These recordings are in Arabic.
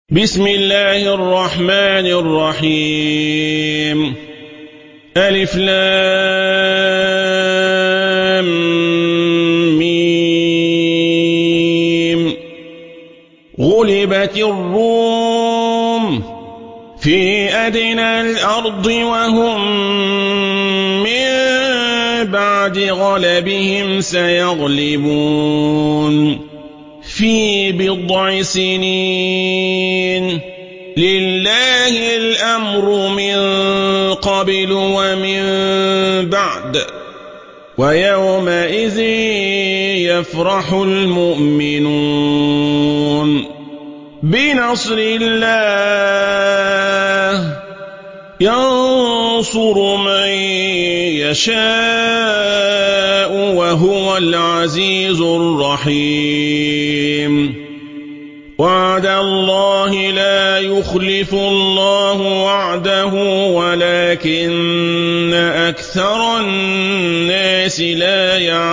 بسم الله الرحمن الرحيم ألف لام ميم غلبت الروم في أدنى الأرض وهم من بعد غلبهم سيغلبون في بضع سنين لله الأمر من قبل ومن بعد ويومئذ يفرح المؤمنون بنصر الله ينصر من يشاء وهو العزيز الرحيم وعد الله لا يخلف الله وعده ولكن أكثر الناس لا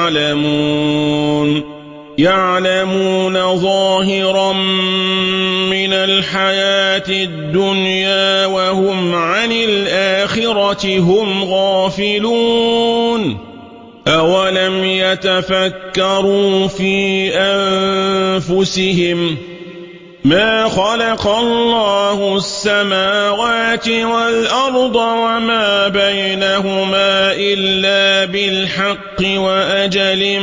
يعلمون ظاهرا من الحياة الدنيا وهم عن الآخرة هم غافلون أولم يتفكروا في أنفسهم ما خلق الله السماوات والأرض وما بينهما إلا بالحق وأجل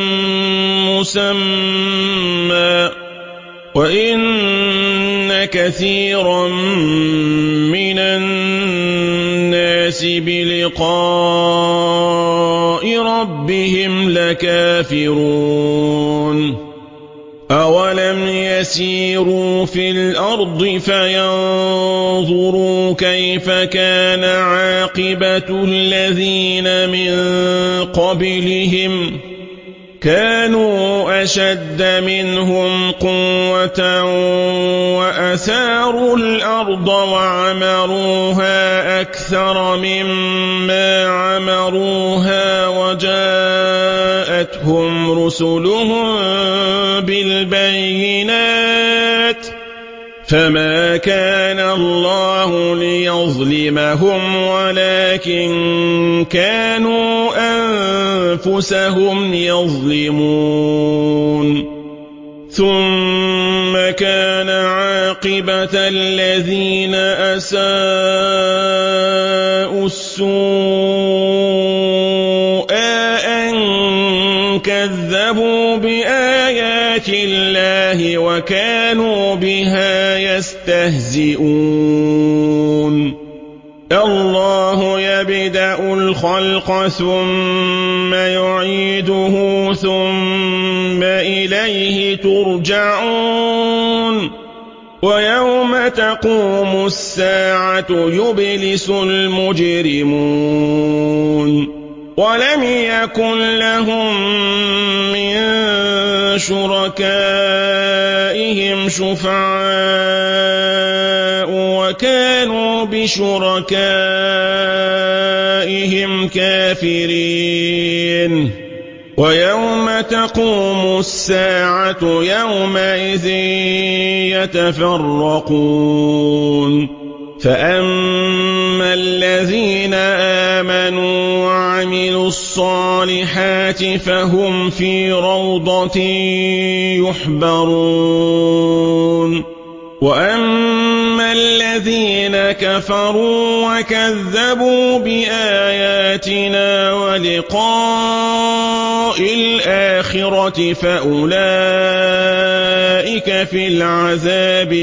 مسمى وإن كثيرا من الناس بلقاء ربهم لكافرون أولم يسيروا في الأرض فينظروا كيف كان عاقبة الذين من قبلهم كانوا أشد منهم قوة وأثاروا الأرض وعمروها أكثر مما عمروها وجاءتهم رسلهم بالبينات فما كان الله ليظلمهم ولكن كانوا أنفسهم يظلمون ثم كان عاقبة الذين أساءوا السوء أن كذبوا بآيات الله وكانوا بها يستهزئون الله يبدأ الخلق ثم يعيده ثم إليه ترجعون ويوم تقوم الساعة يبلس المجرمون ولم يكن لهم من شركائهم شفعاء وكانوا بشركائهم كافرين ويوم تقوم الساعة يومئذ يتفرقون فأما الذين آمنوا وعملوا الصالحات فهم في روضة يحبرون وأما الذين كفروا وكذبوا بآياتنا ولقاء الآخرة فأولئك في العذاب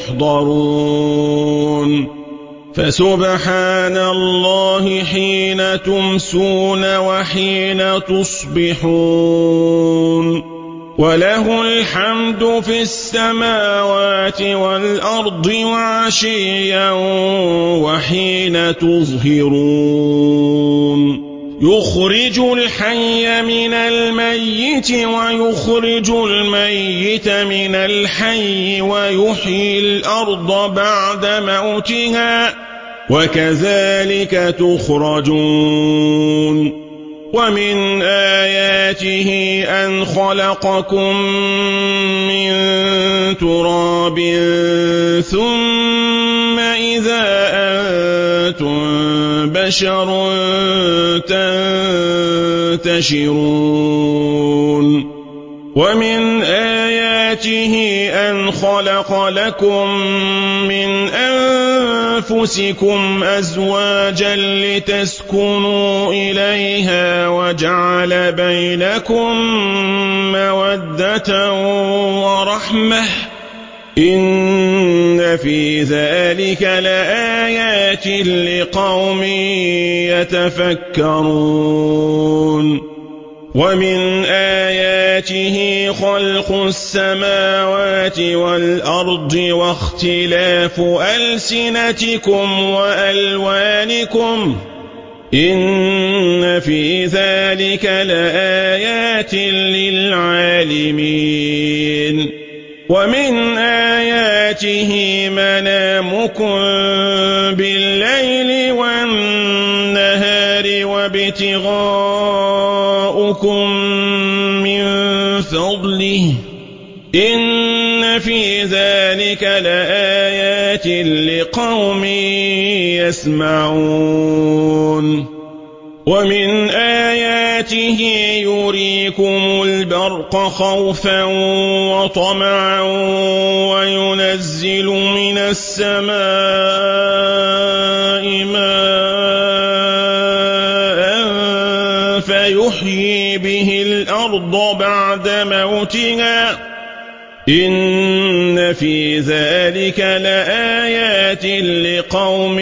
محضرون فسبحان الله حين تمسون وحين تصبحون وله الحمد في السماوات والأرض وعشيا وحين تظهرون يخرج الحي من الميت ويخرج الميت من الحي ويحيي الأرض بعد موتها وكذلك تخرجون ومن آياته أن خلقكم من تراب ثم إذا أنتم بشر تنتشرون ومن آياته أن خلق لكم من أنفسكم أزواجا لتسكنوا إليها وجعل بينكم مودة ورحمة إن في ذلك لآيات لقوم يتفكرون ومن آياته خلق السماوات والأرض واختلاف ألسنتكم وألوانكم إن في ذلك لآيات للعالمين ومن آياته منامكم بالليل والنهار وابتغاؤكم من فضله إن في ذلك لآيات لقوم يسمعون ومن آياته يريكم البرق خوفا وطمعا وينزل من السماء ماء فيحيي به الأرض بعد موتها إن في ذلك لآيات لقوم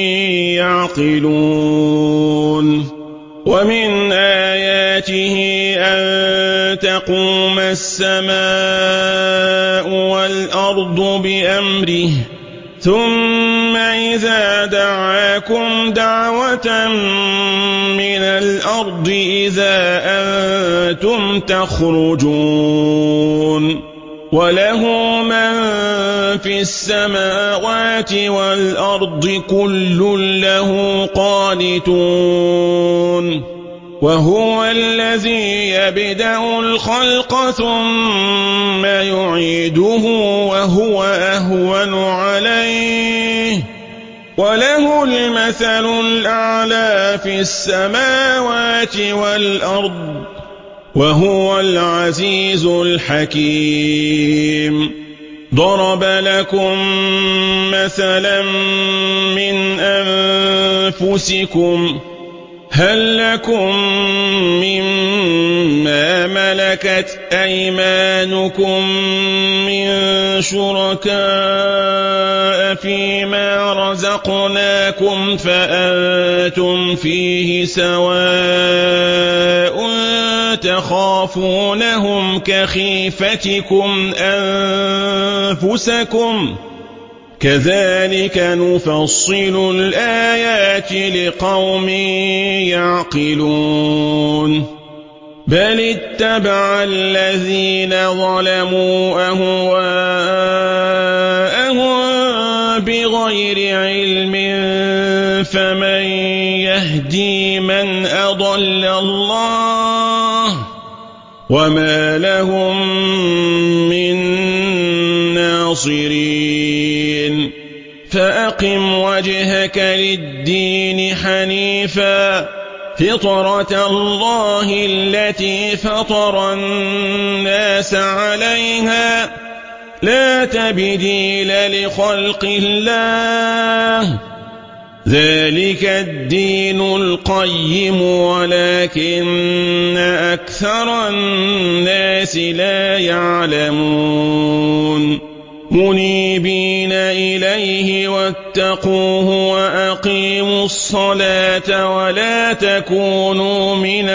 يعقلون ومن آياته أن تقوم السماء والأرض بأمره ثم إذا دعاكم دعوة من الأرض إذا أنتم تخرجون وله من في السماوات والأرض كل له قانتون وهو الذي يبدأ الخلق ثم يعيده وهو أهون عليه وله المثل الأعلى في السماوات والأرض وهو العزيز الحكيم ضرب لكم مثلا من أنفسكم هل لكم مما ملكت أيمانكم من شركاء فيما رزقناكم فأنتم فيه سواء تخافونهم كخيفتكم أنفسكم كذلك نفصل الآيات لقوم يعقلون بل اتبع الذين ظلموا أهواءهم بغير علم فمن يهدي من أضل الله وما لهم من ناصرين فأقم وجهك للدين حنيفا فطرة الله التي فطر الناس عليها لا تبديل لخلق الله ذلك الدين القيم ولكن أكثر الناس لا يعلمون منيبين إليه واتقوه وأقيموا الصلاة ولا تكونوا من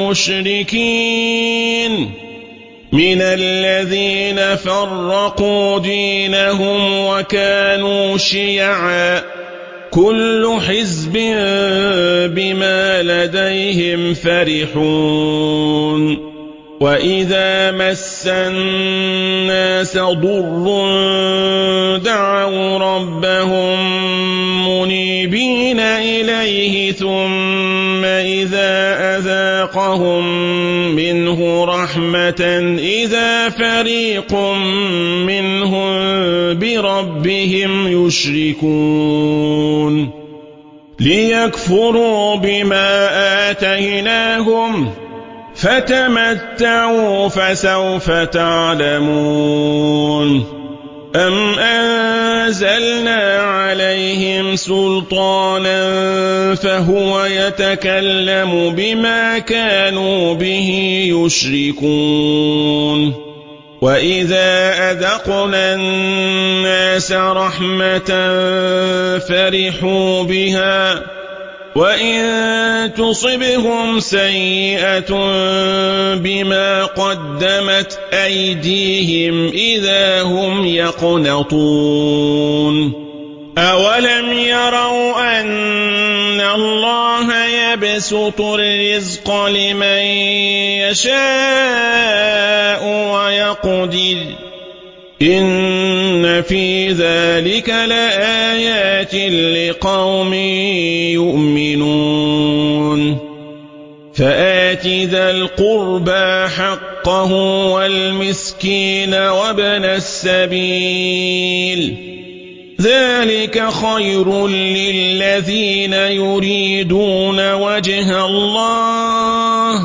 المشركين من الذين فرقوا دينهم وكانوا شيعا كل حزب بما لديهم فرحون وَإِذَا مَسَّ النَّاسَ ضُرٌّ دَعَوْا رَبَّهُم مُّنِيبِينَ إِلَيْهِ ثُمَّ إِذَا أَذَاقَهُم مِّنْهُ رَحْمَةً إِذَا فَرِيقٌ مِّنْهُم بِرَبِّهِمْ يُشْرِكُونَ لِيَكْفُرُوا بِمَا آتَيْنَاهُمْ فَتَمَتَّعُوا فَسَوْفَ تَعْلَمُونَ أَمْ أَنزَلْنَا عَلَيْهِمْ سُلْطَانًا فَهُوَ يَتَكَلَّمُ بِمَا كَانُوا بِهِ يُشْرِكُونَ وَإِذَا أَذَقْنَا النَّاسَ رَحْمَةً فَرِحُوا بِهَا وَإِن تُصِبْهُمْ سَيِّئَةٌ بِمَا قَدَّمَتْ أَيْدِيهِمْ إِذَا هُمْ يَقْنَطُونَ أَوَلَمْ يَرَوْا أَنَّ اللَّهَ يَبْسُطُ الرِّزْقَ لِمَن يَشَاءُ وَيَقْدِرُ إِنَّ فِي ذَلِكَ لَآيَاتٍ لِقَوْمٍ يُؤْمِنُونَ فَآتِ ذَا الْقُرْبَىٰ حَقَّهُ وَالْمِسْكِينَ وَابْنَ السَّبِيلِ ذَلِكَ خَيْرٌ لِّلَّذِينَ يُرِيدُونَ وَجْهَ اللَّهِ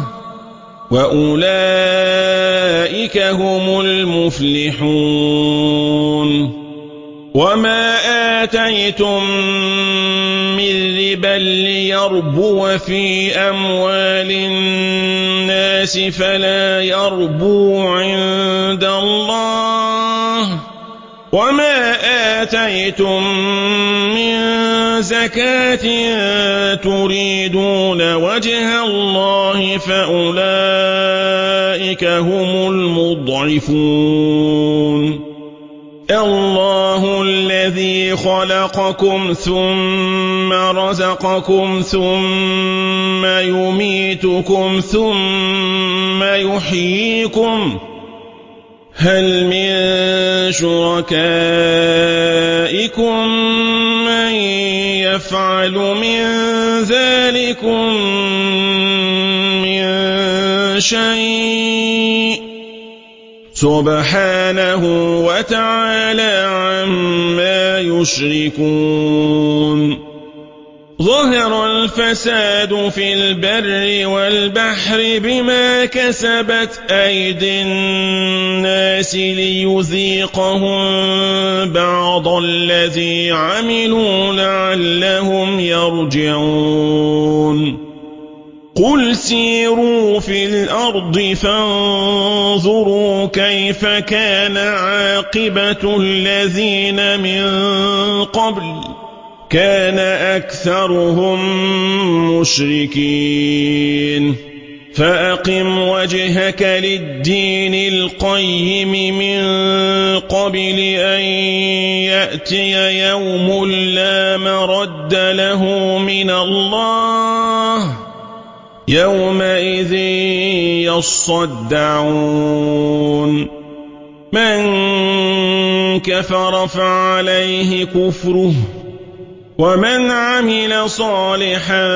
وَأُولَٰئِكَ هُمُ الْمُفْلِحُونَ وَمَا آتَيْتُم مِّن رِّبًا لِّيَرْبُوَ فِي أَمْوَالِ النَّاسِ فَلَا يَرْبُو عِندَ اللَّهِ وَمَا آتَيْتُم مِّن زَكَاةٍ تُرِيدُونَ وَجْهَ اللَّهِ فَأُولَٰئِكَ هُمُ الْمُضْعِفُونَ اللَّهُ الَّذِي خَلَقَكُمْ ثُمَّ رَزَقَكُمْ ثُمَّ يُمِيتُكُمْ ثُمَّ يُحْيِيكُمْ هَلْ مِن شُرَكَائِكُم مَّن يَفْعَلُ مِن ذَٰلِكُم مِّن شَيْءٍ ۚ سُبْحَانَهُ وَتَعَالَىٰ عَمَّا يُشْرِكُونَ ظَهَرَ الْفَسَادُ فِي الْبَرِّ وَالْبَحْرِ بِمَا كَسَبَتْ أَيْدِي النَّاسِ لِيُذِيقَهُم بَعْضَ الَّذِي عَمِلُوا لَعَلَّهُمْ يَرْجِعُونَ قُلْ سِيرُوا فِي الْأَرْضِ فَانظُرُوا كَيْفَ كَانَ عَاقِبَةُ الَّذِينَ مِن قَبْلُ كَانَ أَكْثَرُهُم مُّشْرِكِينَ فَأَقِمْ وَجْهَكَ لِلدِّينِ الْقَيِّمِ مِن قَبْلِ أَن يَأْتِيَ يَوْمٌ لَّا مَرَدَّ لَهُ مِنَ اللَّهِ يَوْمَئِذٍ يَصَّدَّعُونَ مَن كَفَرَ فَعَلَيْهِ كُفْرُهُ وَمَنْ عَمِلَ صَالِحًا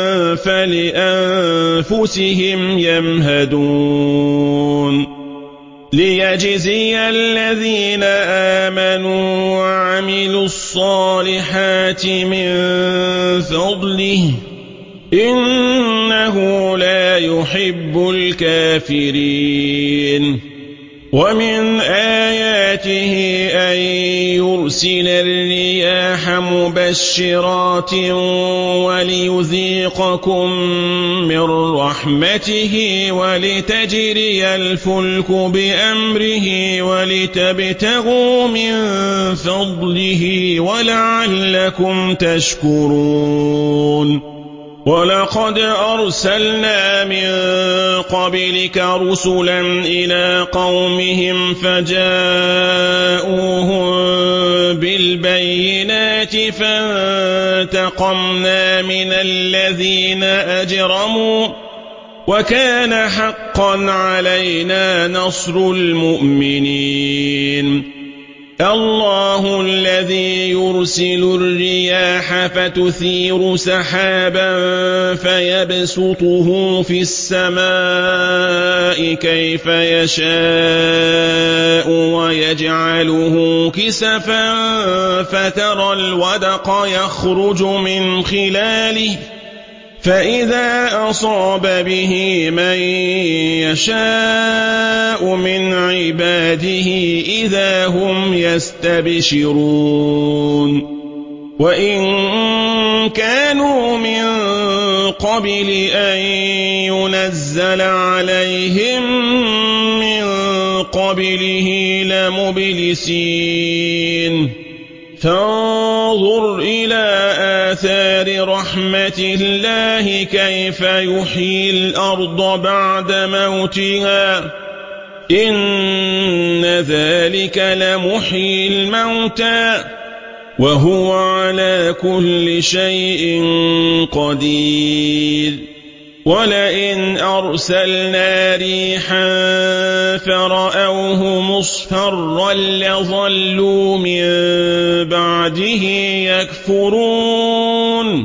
فَلِأَنفُسِهِمْ يَمْهَدُونَ لِيَجْزِيَ الَّذِينَ آمَنُوا وَعَمِلُوا الصَّالِحَاتِ مِن فَضْلِهِ إِنَّهُ لا يُحِبُّ الْكَافِرِينَ وَمِنْ آيَاتِهِ أَن يُرْسِلَ الرِّيَاحَ مُبَشِّرَاتٍ وَلِيُذِيقَكُم مِّن رَّحْمَتِهِ وَلِتَجْرِيَ الْفُلْكُ بِأَمْرِهِ وَلِتَبْتَغُوا مِن فَضْلِهِ وَلَعَلَّكُمْ تَشْكُرُونَ وَلَقَدْ أَرْسَلْنَا مِن قَبْلِكَ رُسُلًا إِلَىٰ قَوْمِهِمْ فَجَاءُوهُم بِالْبَيِّنَاتِ فَانتَقَمْنَا مِنَ الَّذِينَ أَجْرَمُوا وكان حقا علينا نصر المؤمنين الله الذي يرسل الرياح فتثير سحابا فيبسطه في السماء كيف يشاء ويجعله كسفا فترى الودق يخرج من خلاله فإذا أصاب به من يشاء من عباده إذا هم يستبشرون وإن كانوا من قبل أن ينزل عليهم من قبله لمبلسين فانظر إلى آثار رحمة الله كيف يحيي الأرض بعد موتها إن ذلك لمحيي الموتى وهو على كل شيء قدير ولئن أرسلنا ريحا فرأوه مصفرا لظلوا من بعده يكفرون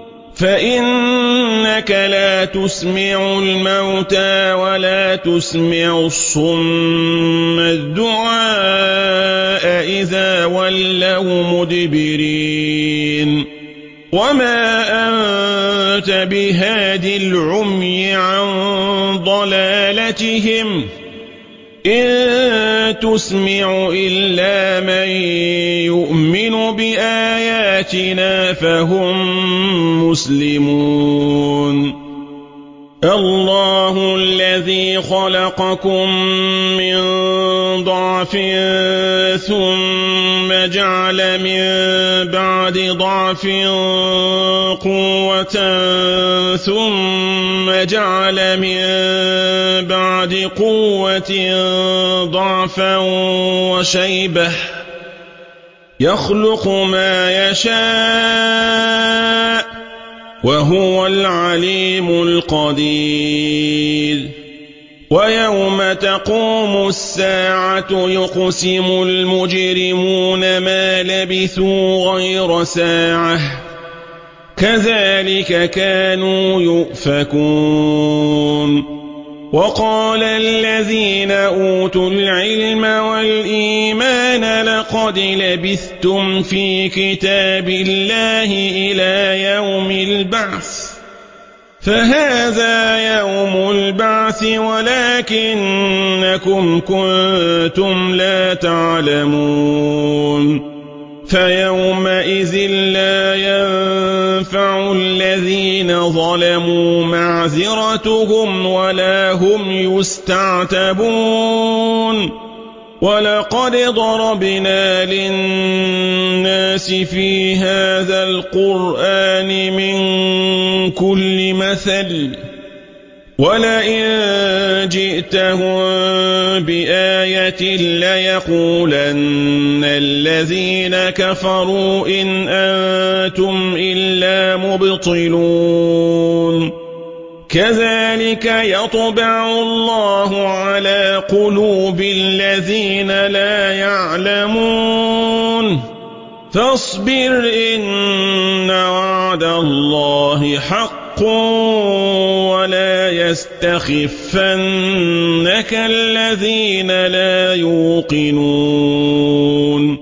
فإنك لا تسمع الموتى ولا تسمع الصم الدعاء إذا ولوا مدبرين وما أنت بهاد العمي عن ضلالتهم إن تسمع إلا من يؤمن بآياتنا فهم مسلمون الله الذي خلقكم من ضعف ثم جعل من بعد ضعف قوة ثم جعل من بعد قوة ضعفا وشيبة يخلق ما يشاء وهو العليم القدير ويوم تقوم الساعة يقسم المجرمون ما لبثوا غير ساعة كذلك كانوا يؤفكون وقال الذين أوتوا العلم والإيمان لقد لبثتم في كتاب الله إلى يوم البعث فهذا يوم البعث ولكنكم كنتم لا تعلمون فيومئذ لا ينفع الذين ظلموا معذرتهم ولا هم يستعتبون ولقد ضربنا للناس في هذا القرآن من كل مثل ولئن جئتهم بآية ليقولن الذين كفروا إن أنتم إلا مبطلون كذلك يطبع الله على قلوب الذين لا يعلمون فاصبر إن وعد الله حق ولا يستخفنك الذين لا يوقنون